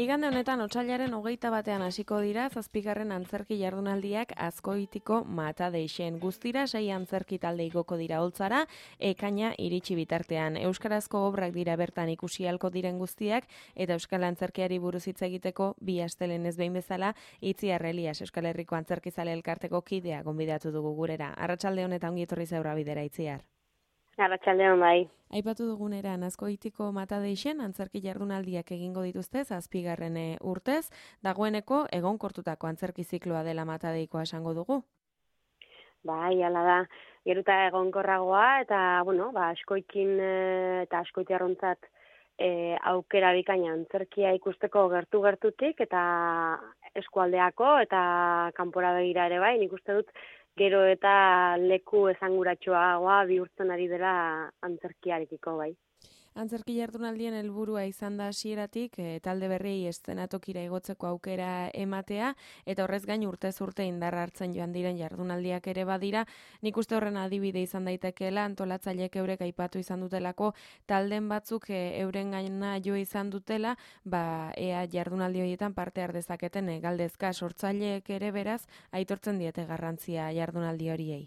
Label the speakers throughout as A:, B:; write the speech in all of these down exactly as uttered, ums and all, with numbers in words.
A: Igande honetan otsailaren hogeita batean hasiko dira zazpigarren antzerki jardunaldiak Azkoitiko Mata Deixen. Guztira sei antzerki talde igoko dira holtzara, ekaina iritsi bitartean. Euskarazko obrak dira bertan ikusi ahalko diren guztiak, eta Euskal Antzerkiari buruz hitz egiteko bi astelehen ez behin bezala, Itziar Elias Euskal Herriko Antzerkizale Elkarteko kidea gonbidatu dugu gurera. Arratsalde honetan ongi etorri zeura bidera, Itziar.
B: Arratsaldeon bai.
A: Aipatu duguneran, Azkoitiko Mata Deixen antzerki jardunaldiak egingo dituzte zazpigarren urtez, dagoeneko egonkortutako antzerki zikloa dela Mata Deikoa esango dugu.
B: Bai, hala da. Geruta egonkorragoa eta, bueno, ba, askoikin eta askoitiarrontzat e, aukera bikaina antzerkia ikusteko gertu-gertutik eta eskualdeako eta kanpora begira ere bai, nik uste dut gero eta leku esanguratsuagoa bihurtzen ari dela antzerkiarekiko bai.
A: Antzerki jardunaldien helburua izan da hasieratik e, talde berriei eszenatokira igotzeko aukera ematea, eta horrez gain urtez urte indarra hartzen joan diren jardunaldiak ere badira. Nik uste horren adibide izan daitekeela antolatzaileek eurek aipatu izan dutelako talden batzuk e, euren gaina jo izan dutela, ba ea jardunaldi horietan parte har dezaketen e, galdezka sortzaileek ere beraz aitortzen diete garrantzia jardunaldi horiei.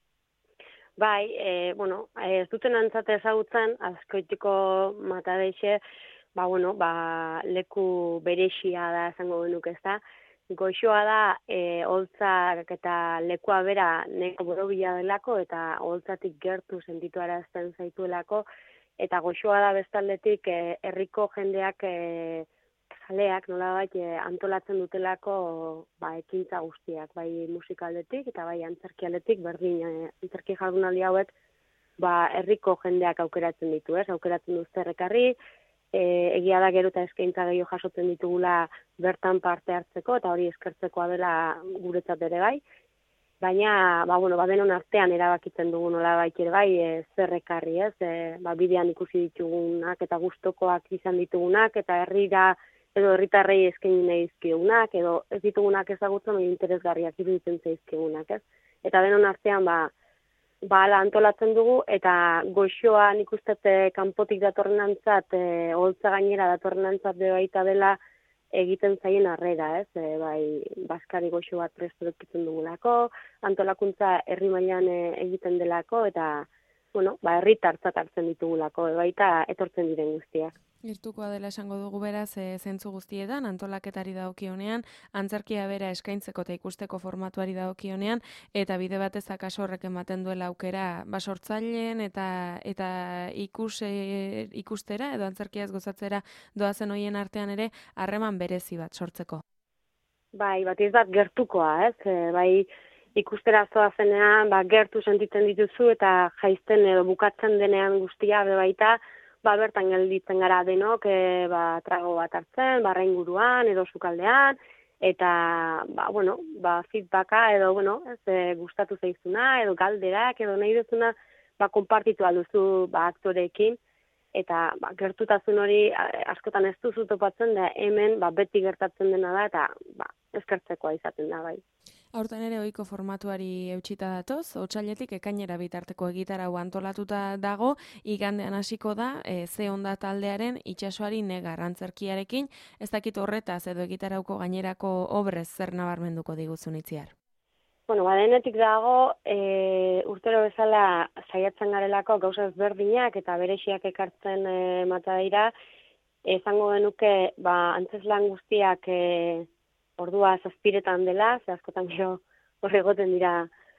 B: Bai, e, bueno, ez duten antzate ezagutzen, Azkoitiko Mata Deixe, ba, bueno, ba, leku berexia da esango genuke ez da. Goixoa da, e, holtzak eta lekua bera neko borobila delako, eta holtzatik gertu sentitu arazten zaituelako, eta goixoa da bestaldetik e, herriko jendeak e, jaleak nolabait e, antolatzen dutelako ba, ekintza guztiak, bai musikaldetik eta bai antzerkialdetik, berdin e, antzerki jardunaldi hauek ba, herriko jendeak aukeratzen ditu, ez? Aukeratzen duzte errekarri, e, egia da gero eta eskaintza gehiago jasotzen ditugula bertan parte hartzeko, eta hori eskertzekoa dela guretzat ere bai, baina ba, bueno, ba, denon artean erabakitzen dugu nolabait ere bai e, zer ekarri, ez? E, ba, bidean ikusi ditugunak eta gustokoak izan ditugunak, eta herrira edo herritarrei eskaini nahi dizkigunak, edo ez ditugunak ezagutzen edo interesgarriak iruditzen zaizkigunak, ez? Eta denon artean, ba, ba ala antolatzen dugu, eta goxoa nik uste kanpotik datorrenantzat, e, holtza gainera datorrenantzat baita dela egiten zaien harrera, ez? E, bai, baskari goxo bat presto edukitzen dugulako, antolakuntza herri mailan e, egiten delako, eta, bueno, ba, herritartzat hartzen ditugulako, e, baita etortzen diren guztiak.
A: Gertukoa dela esango dugu beraz, e, zentzu guztietan, antolaketari dagokionean, antzerkia bera eskaintzeko eta ikusteko formatuari dagokionean, eta bide batez akaso horrek ematen duela aukera basortzaileen eta eta ikus, e, ikustera edo antzerkiaz gozatzera doazen hoien artean ere harreman berezi bat sortzeko.
B: Bai, batiz bat gertukoa, ez? E, bai, ikustera zoazenean, ba, gertu sentitzen dituzu eta jaizten edo bukatzen denean guztia be baita, ba, bertan gelditzen gara denok, e, ba, trago bat hartzen, barra inguruan, edo sukaldean, eta, ba, bueno, ba, feedbacka, edo, bueno, ez, e, gustatu zaizuna, edo galderak, edo nahi duzuna, ba, konpartitu alduzu, ba, aktoreekin, eta, ba, gertutasun hori askotan ez duzu topatzen, da hemen, ba, beti gertatzen dena da, eta, ba, eskertzekoa izaten da, bai.
A: Aurten ere ohiko formatuari eutxita datoz, otsailetik ekainera bitarteko egitarau antolatuta dago, igandean hasiko da, e, ze onda taldearen itsasoari negar antzerkiarekin, ez dakit horretaz edo egitarauko gainerako obrez zer nabarmenduko diguzun Itziar.
B: Bueno, badenetik dago, e, urtero bezala saiatzen garelako gauza ezberdinak eta berexiak ekartzen e, Mata Deira, esango genuke, ba, antzeslan guztiak e, ordua zazpiretan dela, ze askotan gero hori egoten dira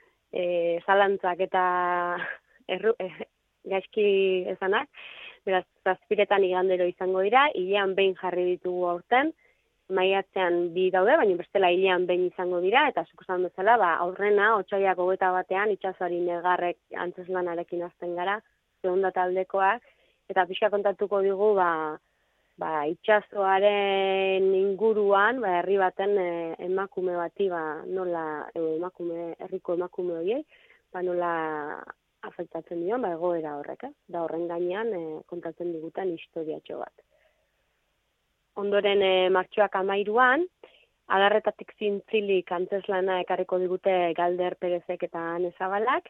B: e, zalantzak eta erru, e, gaizki ezanak, beraz zazpiretan igandero izango dira, hilean behin jarri ditugu aurten, maiatzean bi daude, baina bestela hilean behin izango dira, eta zuk esan bezala, ba, aurrena, otsailak hogeita batean, itsasoari negarrek antzeslanarekin hasten gara, segunda taldekoak, eta pixka kontatuko digu, ba, ba, itsasoaren inguruan, ba, herri baten e, emakume bati, ba, nola, e, emakume, herriko emakume horiei, ba, nola afektatzen dion, ba, egoera horrek, eh? Da horren gainean e, kontatzen diguten historiatxo bat. Ondoren e, martxoak amairuan, adarretatik zintzilik antzeslana ekarriko digute Galder Perezek eta Ane Zabalak,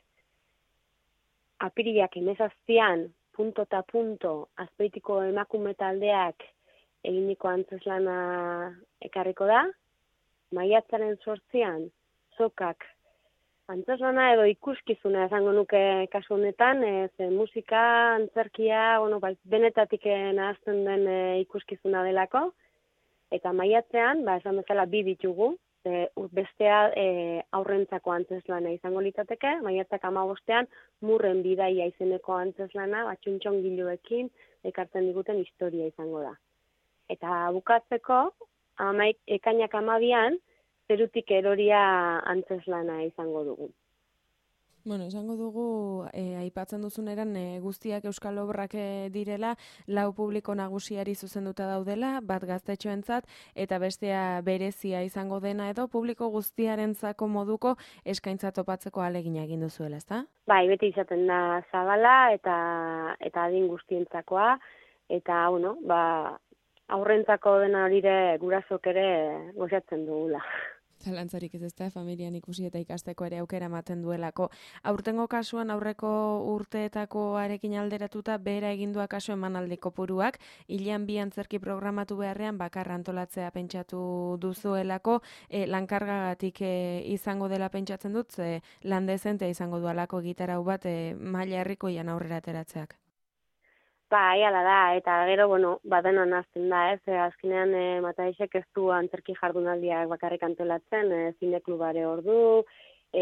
B: apirilak hemezazpian punto eta punto Azpeitiko emakume taldeak eginiko antzeslana ekarriko da, maiatzaren sortzian, sokak antzeslana edo ikuskizuna esango nuke kasu honetan, ez musika, antzerkia, bueno, ba, benetatik nahazten den e, ikuskizuna delako, eta maiatzean, ba, esan bezala bi ditugu, e, bestea e, aurrentzako antzeslana izango litzateke, maiatzak hamabostean murren bidaia izeneko antzeslana, ba, txuntxongiloekin ekartzen diguten historia izango da. Eta bukatzeko, amaik, ekainak amabian, zerutik eroria antzeslana izango dugu.
A: Bueno, esango dugu, e, aipatzen duzun eran, e, guztiak euskal obrak e, direla, lau publiko nagusiari zuzenduta daudela, bat gaztetxoentzat, eta bestea berezia izango dena edo, publiko guztiarentzako moduko eskaintza topatzeko ahalegina egin duzuela, ezta?
B: Bai, beti izaten da zabala eta eta adin guztientzakoa, eta, bueno, ba, aurrentzako dena horire gurasok ere gozatzen dugula.
A: Zalantzarik ez ezta, familian ikusi eta ikasteko ere aukera ematen duelako. Aurtengo kasuan aurreko urteetakoarekin alderatuta behera egindua kasu emanaldi kopuruak, hilean bi antzerki programatu beharrean bakarra antolatzea pentsatu duzuelako, e, lankargagatik e, izango dela pentsatzen dut, e, lan dezentea izango dualako gitarau bat e, maila herrikoian aurrera ateratzeak.
B: Ba, ala da, eta gero, bueno, badena nazten da, ez, e, azkenean e, Mataixek ez du antzerki jardunaldiak bakarrik antolatzen, e, zineklubare ordu, e,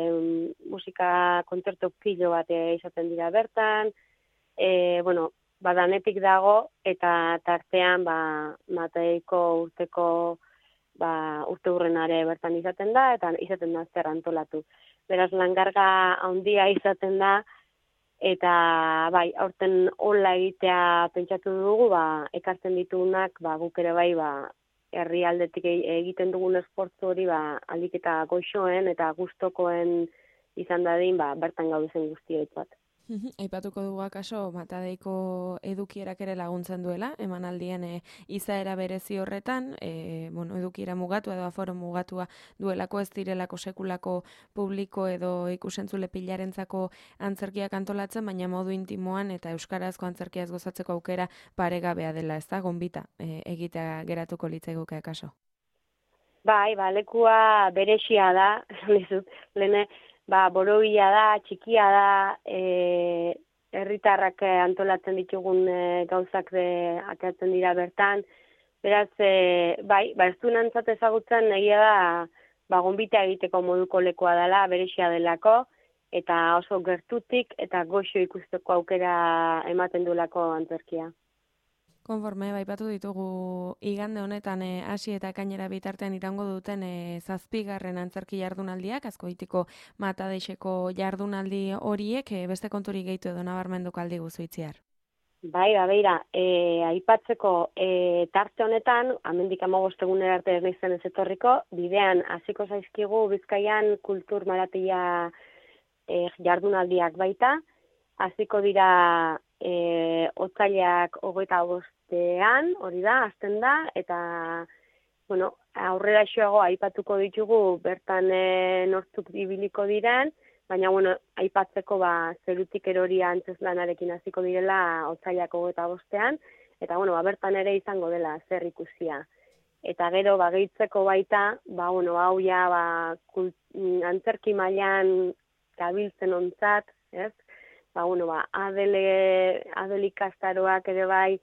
B: musika kontzertu pilo bat e, izaten dira bertan, e, bueno, badanetik dago, eta tartean, ba, Mataiko urteko, ba, urte hurrenare bertan izaten da, eta izaten da zer antolatu. Beraz, langarga handia izaten da, eta bai, aurten hola egitea pentsatu dugu, ba, ekartzen ditugunak, ba, guk ere bai, ba, herrialdetik egiten dugun esportzu hori, ba, alik eta goxoen eta gustokoen izan dadin, ba, bertan gaudezen guztioitzat.
A: Aipatuko dugu akaso Matadeiko edukierak ere laguntzen duela, emanaldien e, izaera berezi horretan, e, bueno, edukiera mugatu edo aforo mugatua duelako, ez direlako sekulako publiko edo ikusentzule pilarentzako antzerkiak antolatzen, baina modu intimoan eta euskarazko antzerkiaz gozatzeko aukera paregabea dela, ez da, gonbita, e, egitea geratuko litzaiguke akaso.
B: Bai, ba, lekua berexia da, lehene, ba, borobila da, txikia da, e, herritarrak antolatzen ditugun e, gauzak de atatzen dira bertan. Beraz, e, bai, ba, ez du nantzat ezagutzen egia da, ba, gonbita egiteko moduko lekua dela, berexia delako, eta oso gertutik eta goxo ikusteko aukera ematen duelako antzerkia.
A: Konforme, baipatu ditugu igande honetan e, hasi eta ekainera bitartean irango duten e, zazpigarren antzerki jardunaldiak, Azkoitiko Matadeixeko jardunaldi horiek, e, beste konturik gehitu edo nabarmenduko aldi guzu itziar.
B: Bai, ba, beira, e, aipatzeko e, tarte honetan, amendik hamabost egunera arte ez naizen ez etorriko, bidean hasiko zaizkigu Bizkaian kultur maratila e, jardunaldiak baita, hasiko dira e, otsailak hogeita bostean, hori da, hasten da, eta bueno, aurrera xoago aipatuko ditugu bertan e, nortzuk ibiliko diren, baina bueno, aipatzeko ba, zerutik eroria antzeslanarekin hasiko direla otsailak hogeita bostean, eta bueno, ba, bertan ere izango dela zer ikusia. Eta gero ba, gehitzeko baita, ba, bueno, hau ja ba, kult, antzerki mailan gabiltzen ontzat, ez? Ba, bueno, ba, adele, adele ikastaroak ere bai,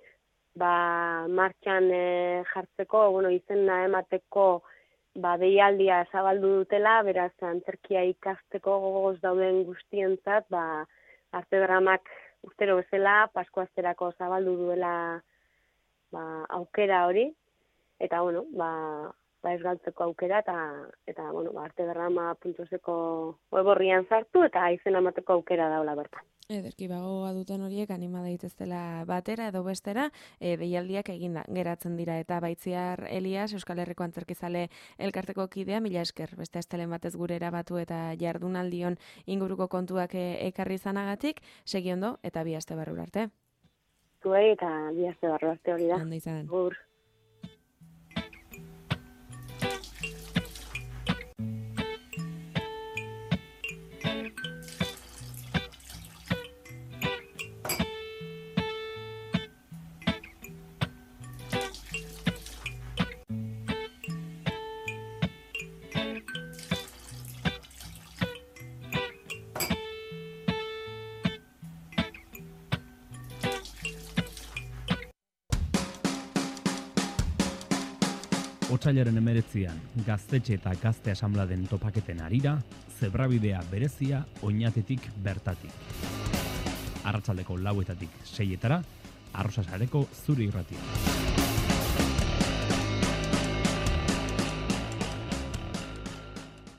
B: ba, martxan e, jartzeko, bueno, izena emateko, ba, deialdia zabaldu dutela, beraz, antzerkia ikasteko gogoz dauden guztientzat, ba, artedramak urtero bezala, Paskoazterako zabaldu duela, ba, aukera hori, eta, bueno, ba, ba ez galtzeko aukera, eta, eta bueno, ba, artedrama puntu zeko web horrian sartu, eta izena emateko aukera daula bertan.
A: Ederki bagoa duten horiek anima daiteztela batera edo bestera, e, deialdiak eginda geratzen dira eta Baitziar Elias Euskal Herriko Antzerkizale elkarteko kidea, mila esker, beste astelen batez gure erabatu eta jardunaldion inguruko kontuak e, ekarri izanagatik, segi ondo eta bi aste barru arte.
B: Zuei eta bi aste barru arte hori da.
A: Ondo izan.
B: Gur.
C: Otsailaren hemeretzian, gaztetxe eta gazte asanbladen topaketen harira, zebrabidea berezia Oñatetik bertatik. Arratsaldeko lauetatik seietara, Arrosasareko zure irratia.